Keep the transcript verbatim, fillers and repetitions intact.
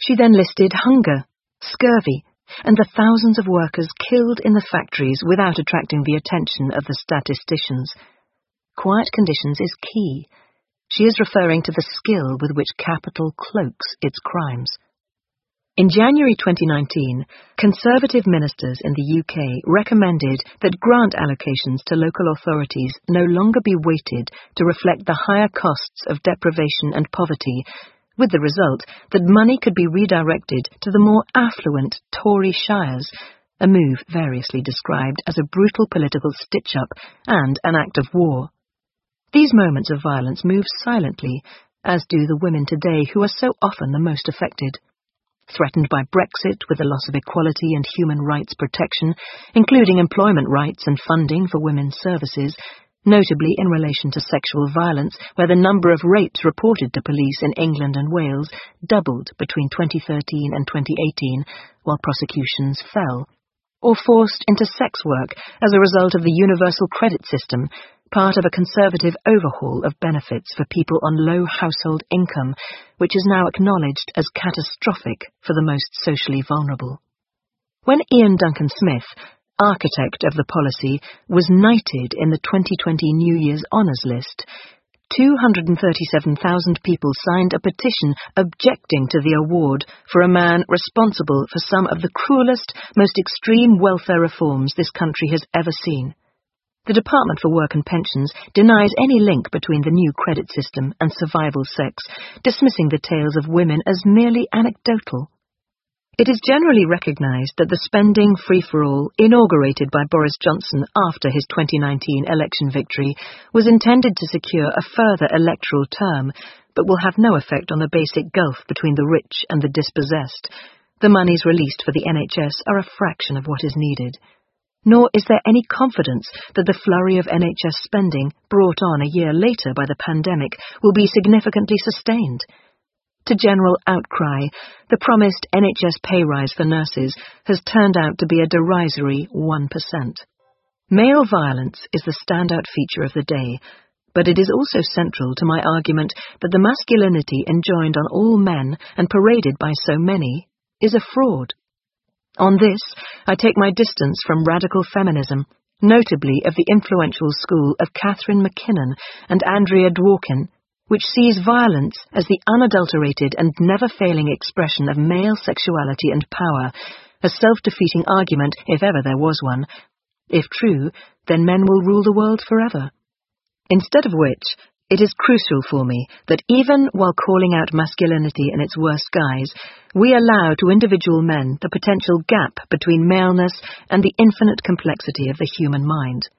She then listed hunger, scurvy, and the thousands of workers killed in the factories without attracting the attention of the statisticians. Quiet conditions is key. She is referring to the skill with which capital cloaks its crimes. In January twenty nineteen, Conservative ministers in the U K recommended that grant allocations to local authorities no longer be weighted to reflect the higher costs of deprivation and poverty, with the result that money could be redirected to the more affluent Tory shires, a move variously described as a brutal political stitch-up and an act of war. These moments of violence move silently, as do the women today who are so often the most affected. Threatened by Brexit with the loss of equality and human rights protection, including employment rights and funding for women's services, notably in relation to sexual violence, where the number of rapes reported to police in England and Wales doubled between twenty thirteen and twenty eighteen, while prosecutions fell, or forced into sex work as a result of the universal credit system, part of a Conservative overhaul of benefits for people on low household income, which is now acknowledged as catastrophic for the most socially vulnerable. When Ian Duncan Smith, architect of the policy, was knighted in the twenty twenty New Year's Honours List, two hundred thirty-seven thousand people signed a petition objecting to the award for a man responsible for some of the cruelest, most extreme welfare reforms this country has ever seen. The Department for Work and Pensions denies any link between the new credit system and survival sex, dismissing the tales of women as merely anecdotal. It is generally recognised that the spending free-for-all inaugurated by Boris Johnson after his twenty nineteen election victory was intended to secure a further electoral term, but will have no effect on the basic gulf between the rich and the dispossessed. The monies released for the N H S are a fraction of what is needed. Nor is there any confidence that the flurry of N H S spending brought on a year later by the pandemic will be significantly sustained. To general outcry, the promised N H S pay rise for nurses has turned out to be a derisory one percent. Male violence is the standout feature of the day, but it is also central to my argument that the masculinity enjoined on all men and paraded by so many is a fraud. On this, I take my distance from radical feminism, notably of the influential school of Catherine McKinnon and Andrea Dworkin, which sees violence as the unadulterated and never-failing expression of male sexuality and power, a self-defeating argument if ever there was one. If true, then men will rule the world forever. Instead of which, it is crucial for me that even while calling out masculinity in its worst guise, we allow to individual men the potential gap between maleness and the infinite complexity of the human mind.